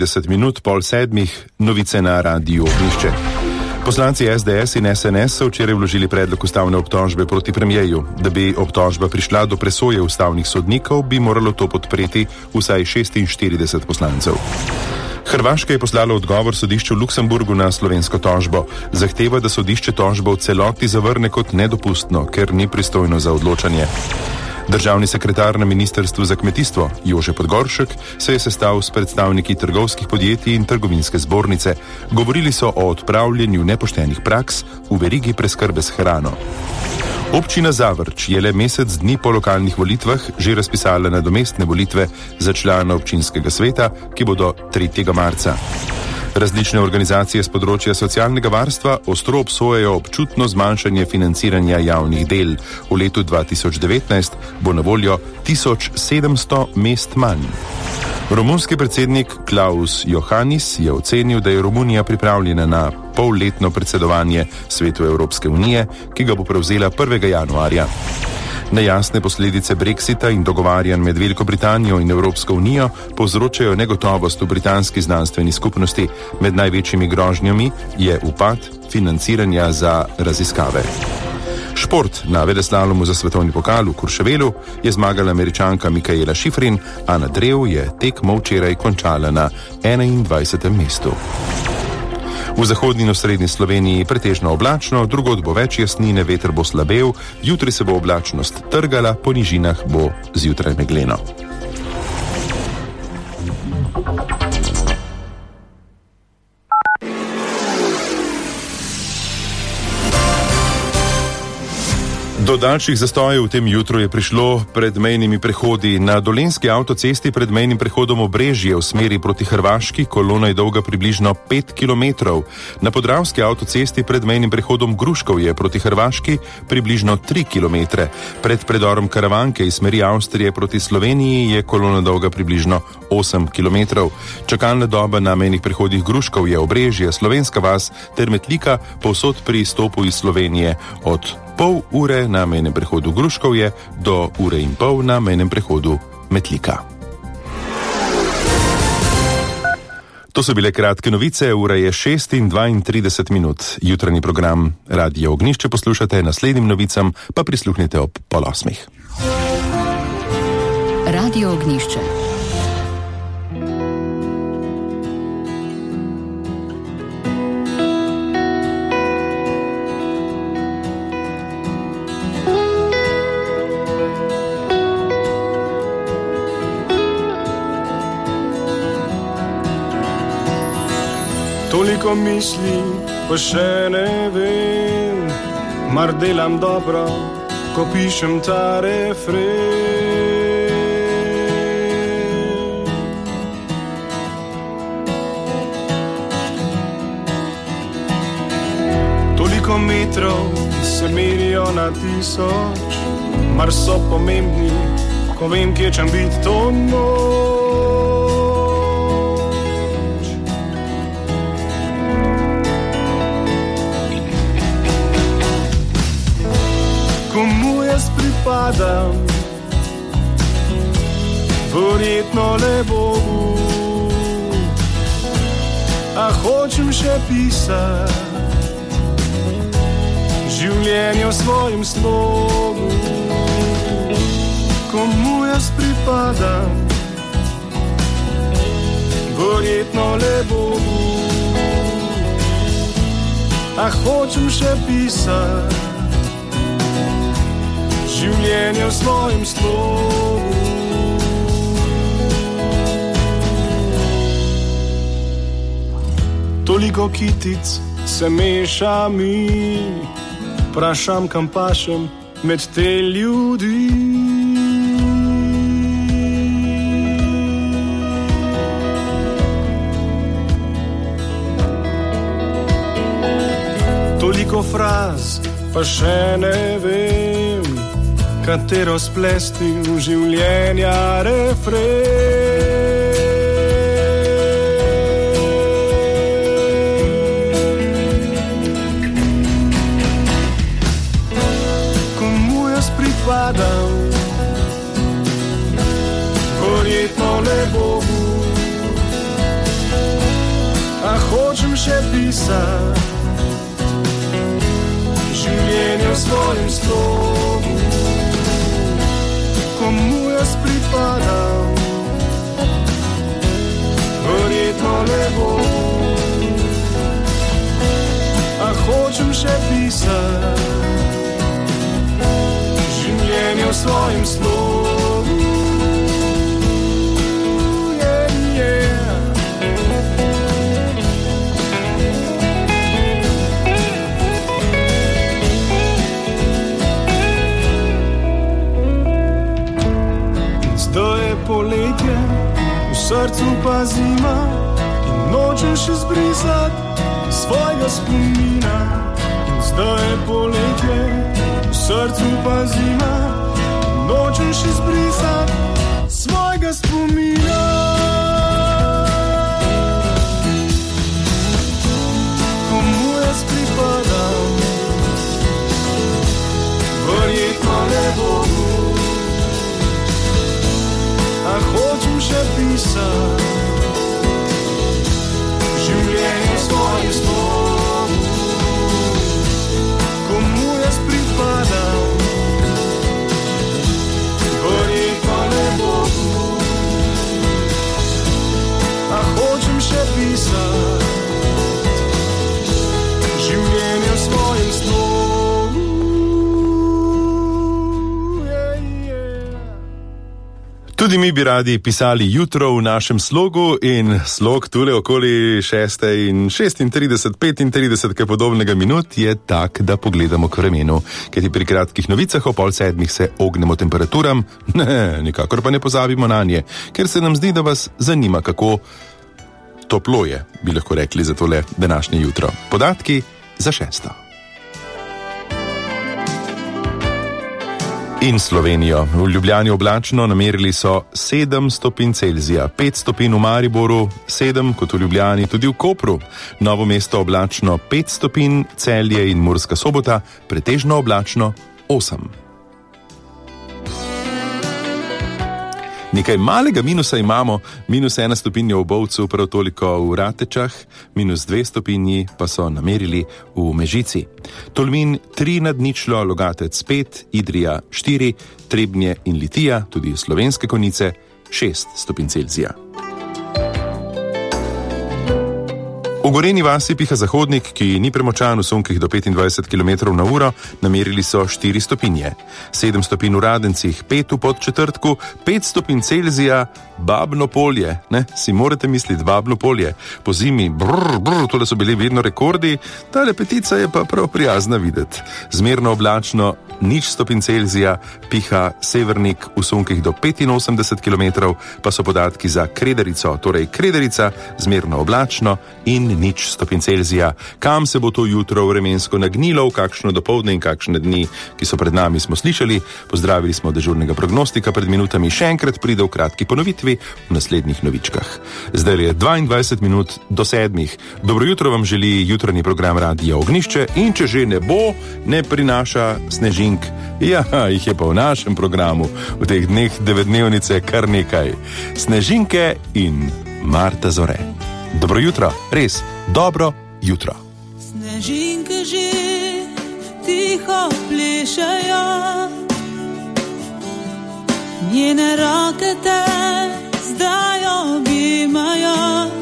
10 minut, pol sedmih, novice na Radiu Ognišče. Poslanci SDS in SNS so včeraj vložili predlog ustavne obtožbe proti premijeju. Da bi obtožba prišla do presoje ustavnih sodnikov, bi moralo to podpreti vsaj 46 poslancev. Hrvaška je poslala odgovor sodišču v Luksemburgu na slovensko tožbo. Zahteva, da sodišče tožbo v celoti zavrne kot nedopustno, ker ni pristojno za odločanje. Državni sekretar na Ministrstvu za kmetijstvo Jože Podgoršek se je sestal s predstavniki trgovskih podjetij in trgovinske zbornice. Govorili so o odpravljanju nepoštenih praks v verigi preskrbe s hrano. Občina Zavrč je le mesec dni po lokalnih volitvah že razpisala nadomestne volitve za člana občinskega sveta, ki bodo 3. marca. Različne organizacije z področja socialnega varstva ostro obsojajo občutno zmanjšanje financiranja javnih del. V letu 2019 bo na voljo 1700 mest manj. Romunski predsednik Klaus Johannis je ocenil, da je Romunija pripravljena na polletno predsedovanje Svetu Evropske unije, ki ga bo prevzela 1. januarja. Nejasne posledice Brexita in dogovarjanj med Veliko Britanijo in Evropsko unijo povzročajo negotovost v britanski znanstveni skupnosti. Med največjimi grožnjami je upad financiranja za raziskave. Šport. Na veleslalomu za svetovni pokal v Courchevelu je zmagala Američanka Mikaela Shiffrin, Ana Drev je tekmo včeraj končala na 21. mestu. V zahodni in osrednji Sloveniji pretežno oblačno, drugod bo več jasnine, veter bo slabel, jutri se bo oblačnost trgala, po nižinah bo zjutraj megleno. Do daljših zastojev v tem jutru je prišlo pred mejnimi prehodi. Na dolenjski avtocesti pred mejnim prehodom Obrežje v smeri proti Hrvaški kolona je dolga približno 5 km. Na podravski avtocesti pred mejnim prehodom Gruškovje proti Hrvaški približno 3 km. Pred predorom Karavanke iz smeri Avstrije proti Sloveniji je kolona dolga približno 8 km. Čakalna doba na mejnih prehodih Gruškovje, Obrežje, Slovenska vas ter Metlika povsod pri izstopu iz Slovenije od pol ure na mejnem prehodu Gruškovje do ure in pol na mejnem prehodu Metlika. To so bile kratke novice, ura je 6:32 minut. Jutranji program Radio Ognišče poslušate, naslednjim novicam pa prisluhnite ob 7:30. Radio Ognišče. Toliko misli, pa še ne vem, mar delam dobro, ko pišem ta refren. Toliko metrov se merijo na 1000, mar so pomembni, ko vem, kje čem biti to noč. Komu jaz pripadam, verjetno le Bogu, a hočem še pisati življenje v svojem slogu. Komu jaz pripadam, verjetno le Bogu, a hočem še pisati življenje v svojem slogu. Toliko kitic se meša mi, vprašam, kam pašem med te ljudi. Toliko fraz, pa še ne vem, katero splesti v življenja refren. Komu jaz pripadam, verjetno le Bogu, hočem še pisati življenje v svojem slogu, komu jaz pripadam, verjetno ne bo. A hočem še pisati življenje v svojem slogu. Zdaj je poletje, v srcu pa zima in nočeš izbrisati svojega spomina. In zdaj je poletje, v srcu pa zima in nočeš izbrisati svojega spomina. Komu jaz pripadam, verjetno ne bom. A hočem še pisati življenje svoje slovo, komu jaz pripadam, verjetno ne bom. A hočem še pisati življenje svoje slovo. Tudi mi bi radi pisali jutro v našem slogu in slog tule okoli 6:36, kaj podobnega minut je tak, da pogledamo k vremenu, kajti pri kratkih novicah o 6:30 se ognemo temperaturam, ne, nikakor pa ne pozabimo na nje, ker se nam zdi, da vas zanima, kako toplo je, bi lahko rekli za tole današnje jutro. Podatki za 6. In Slovenijo. V Ljubljani oblačno, namerili so 7 stopinj Celzija, 5 stopinj v Mariboru, 7 kot v Ljubljani, tudi v Kopru. Novo Mesto oblačno 5 stopinj, Celje in Murska Sobota pretežno oblačno 8. Nekaj malega minusa imamo, -1 stopinja v Bovcu, prav toliko v Ratečah, -2 stopinji pa so namerili v Mežici. Tolmin 3 nad ničlo, Logatec 5, Idrija 4, Trebnje in Litija, tudi Slovenske Konjice 6 stopinj Celzija. V Gorenji vasi piha zahodnik, ki ni premočan, v sunkih do 25 km/h, namerili so 4 stopinje. 7 stopinj v Radencih, 5 v Podčetrtku, 5 stopinj Celzija, Babno Polje, ne, si morate misliti, Babno Polje. Po zimi, tole so bili vedno rekordi, tale petica je pa prav prijazna videti. Zmerno oblačno, 0 stopinj Celzija, piha severnik, v sunkih do 85 km, pa so podatki za Krederico, torej Krederica, zmerno oblačno in 0 stopinj Celzija. Kam se bo to jutro vremensko nagnilo, v kakšno dopoldne in kakšne dni, ki so pred nami, smo slišali. Pozdravili smo dežurnega prognostika pred minutami, še enkrat pride v kratki ponovitvi v naslednjih novičkah. Zdaj je 22 minut do 7. Dobro jutro vam želi jutranji program Radia Ognjišče in če že ne bo, ne prinaša snežink. Ja, jih je pa v našem programu v teh dneh 9-dnevnice kar nekaj. Snežinke in Marta Zore. Dobro jutro, res, dobro jutro. Snežinke že tiho plešajo, njene roke te zdaj obimajo.